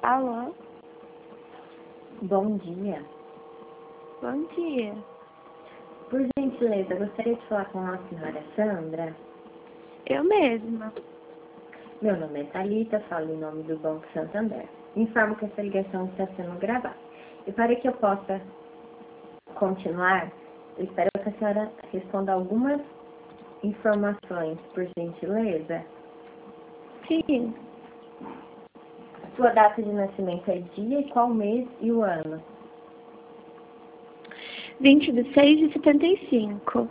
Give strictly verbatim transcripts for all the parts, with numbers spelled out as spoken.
Alô? Bom dia. Bom dia. Por gentileza, gostaria de falar com a senhora Sandra. Eu mesma. Meu nome é Thalita, falo em nome do Banco Santander. Informo que essa ligação está sendo gravada. E para que eu possa continuar, eu espero que a senhora responda algumas informações, por gentileza. Sim. Sua data de nascimento é dia e qual mês e o ano? vinte de seis de setenta e cinco.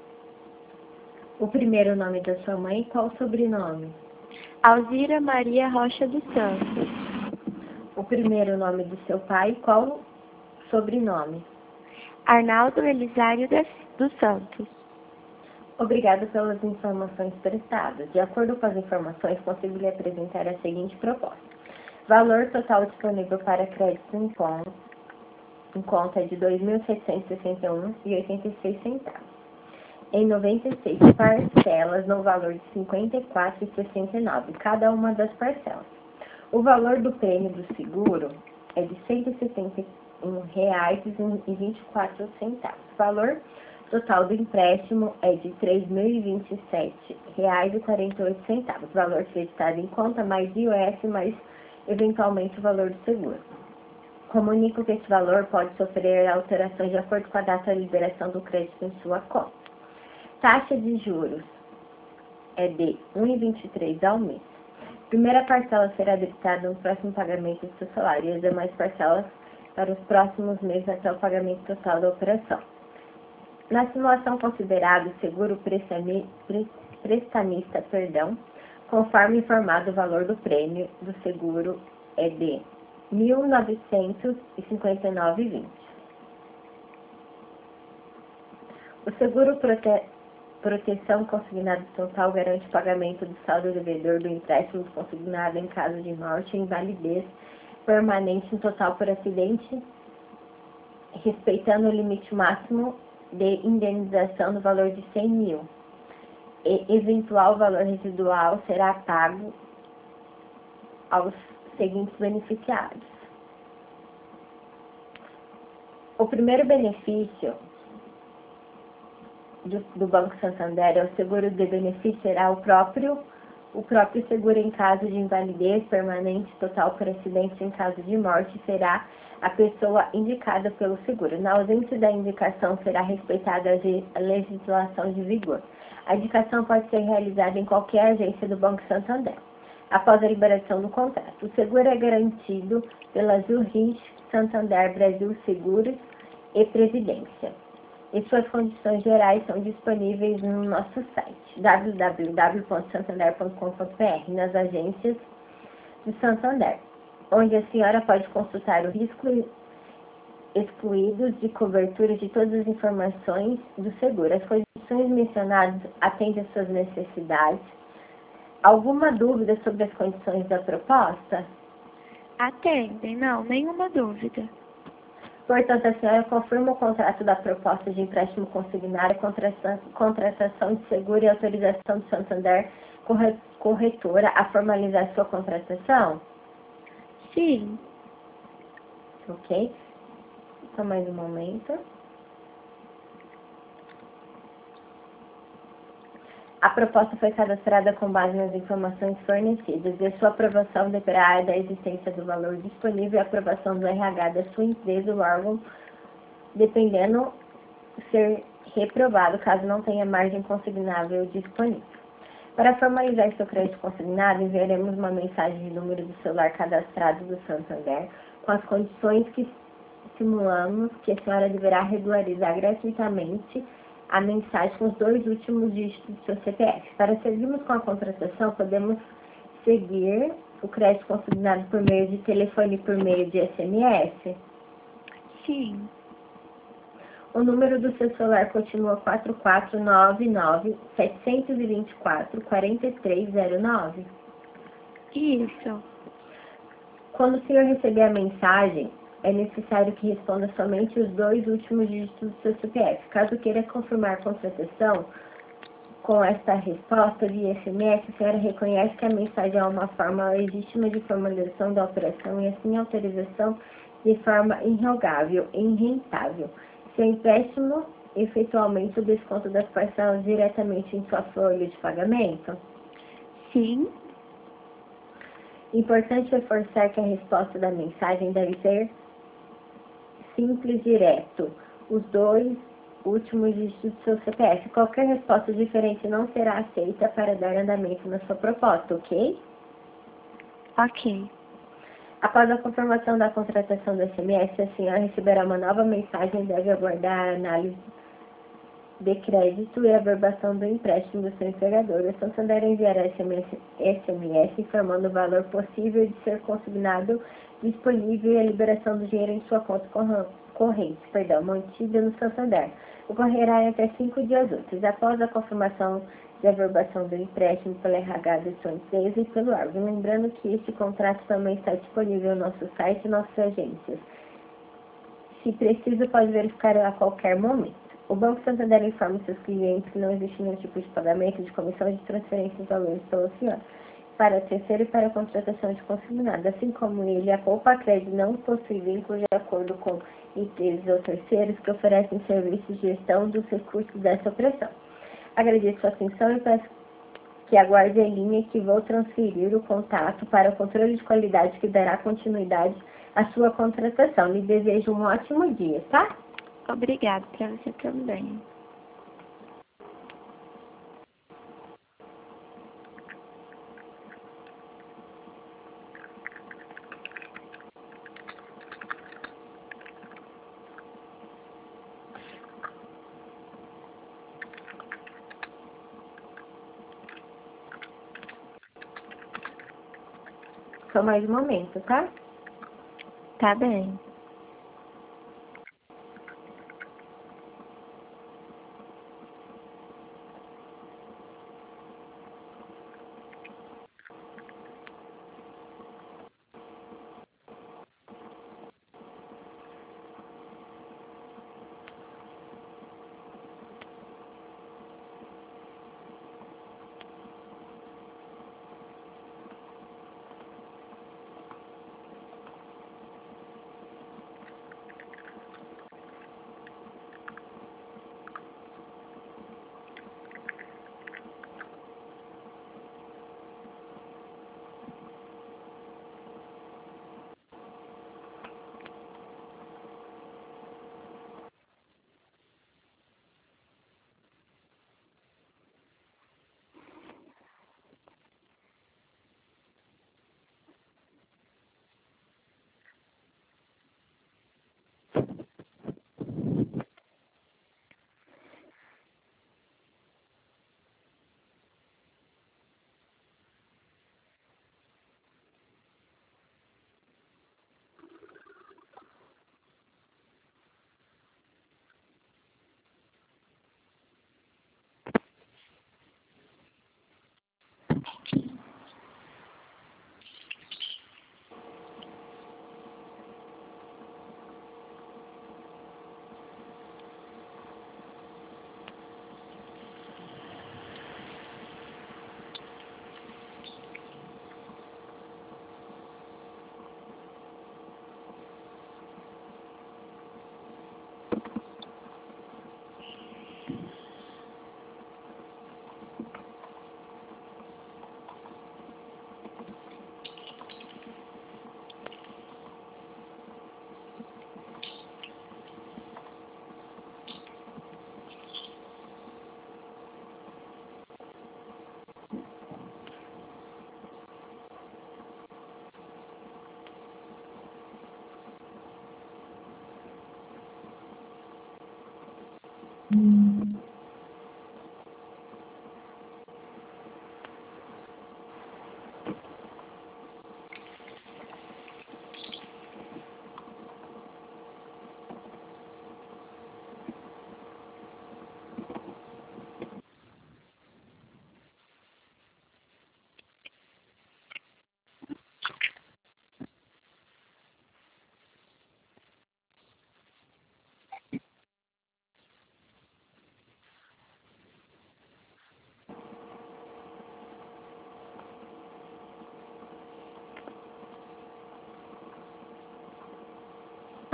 O primeiro nome da sua mãe e qual o sobrenome? Alzira Maria Rocha dos Santos. O primeiro nome do seu pai e qual o sobrenome? Arnaldo Elisário das- dos Santos. Obrigada pelas informações prestadas. De acordo com as informações, consigo lhe apresentar a seguinte proposta. Valor total disponível para crédito em conta, em conta é de dois mil setecentos e sessenta e um reais e oitenta e seis centavos. Em noventa e seis parcelas no valor de cinquenta e quatro reais e sessenta e nove centavos, cada uma das parcelas. O valor do prêmio do seguro é de cento e setenta e um reais e vinte e quatro centavos. O valor total do empréstimo é de três mil e vinte e sete reais e quarenta e oito centavos. Valor creditado em conta mais I O S mais eventualmente o valor do seguro. Comunico que esse valor pode sofrer alterações de acordo com a data de liberação do crédito em sua conta. Taxa de juros é de um vírgula vinte e três ao mês. Primeira parcela será debitada no próximo pagamento do seu salário e as demais parcelas para os próximos meses até o pagamento total da operação. Na simulação considerada, o seguro prestami- pre- prestamista, perdão, conforme informado, o valor do prêmio do seguro é de mil novecentos e cinquenta e nove reais e vinte centavos. O seguro prote... proteção consignado total garante o pagamento do saldo devedor do empréstimo consignado em caso de morte e invalidez permanente em total por acidente, respeitando o limite máximo de indenização no valor de cem mil. E eventual valor residual será pago aos seguintes beneficiários. O primeiro benefício do, do Banco Santander é o seguro de benefício será o próprio, o próprio seguro em caso de invalidez permanente total por acidente em caso de morte será a pessoa indicada pelo seguro. Na ausência da indicação será respeitada a legislação de vigor. A indicação pode ser realizada em qualquer agência do Banco Santander. Após a liberação do contrato, o seguro é garantido pela Zurich Santander Brasil Seguros e Previdência. E suas condições gerais são disponíveis no nosso site w w w ponto santander ponto com ponto b r nas agências de Santander, onde a senhora pode consultar o risco excluídos de cobertura de todas as informações do seguro. As condições mencionadas atendem às suas necessidades. Alguma dúvida sobre as condições da proposta? Atendem, não, nenhuma dúvida. Portanto, a senhora confirma o contrato da proposta de empréstimo consignado, contratação, contratação de seguro e autorização do Santander Corretora a formalizar sua contratação? Sim. Ok. Só mais um momento. A proposta foi cadastrada com base nas informações fornecidas e a sua aprovação dependerá da existência do valor disponível e a aprovação do R H da sua empresa ou órgão, dependendo ser reprovado caso não tenha margem consignável disponível. Para formalizar seu crédito consignado, enviaremos uma mensagem de número do celular cadastrado do Santander com as condições que simulamos que a senhora deverá regularizar gratuitamente a mensagem com os dois últimos dígitos do seu C P F. Para seguirmos com a contratação, podemos seguir o crédito consignado por meio de telefone e por meio de S M S? Sim. O número do seu celular continua quatro quatro nove nove, sete dois quatro, quatro três zero nove? Isso. Quando o senhor receber a mensagem, é necessário que responda somente os dois últimos dígitos do seu C P F. Caso queira confirmar a contratação, com esta resposta de S M S, a senhora reconhece que a mensagem é uma forma legítima de formalização da operação e assim autorização de forma irrogável e irrentável. Seu empréstimo, efetualmente o desconto das parcelas diretamente em sua folha de pagamento? Sim. Importante reforçar que a resposta da mensagem deve ser simples, direto. Os dois últimos dígitos do seu C P F. Qualquer resposta diferente não será aceita para dar andamento na sua proposta, ok? Ok. Após a confirmação da contratação do S M S, a senhora receberá uma nova mensagem e deve aguardar a análise de crédito e a averbação do empréstimo do seu empregador. O Santander enviará S M S, S M S informando o valor possível de ser consignado disponível e a liberação do dinheiro em sua conta corrente, perdão, mantida no Santander. Ocorrerá em até cinco dias úteis. Após a confirmação de averbação do empréstimo pela R H de sua empresa e pelo órgão. Lembrando que este contrato também está disponível no nosso site e nossas agências. Se preciso, pode verificar a qualquer momento. O Banco Santander informa seus clientes que não existe nenhum tipo de pagamento de comissão de transferência de valores pela senhora para terceiro e para a contratação de consignado. Assim como ele, a Poupa Crédito não possui vínculo de acordo com empresas ou terceiros que oferecem serviços de gestão dos recursos dessa operação. Agradeço sua atenção e peço que aguarde a linha que vou transferir o contato para o controle de qualidade que dará continuidade à sua contratação. Lhe desejo um ótimo dia, tá? Obrigada, para você também. Só mais um momento, tá? Tá bem.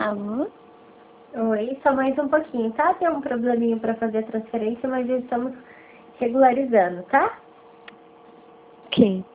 Alô? Oi, só mais um pouquinho, tá? Tem um probleminha para fazer a transferência, mas já estamos regularizando, tá? Ok.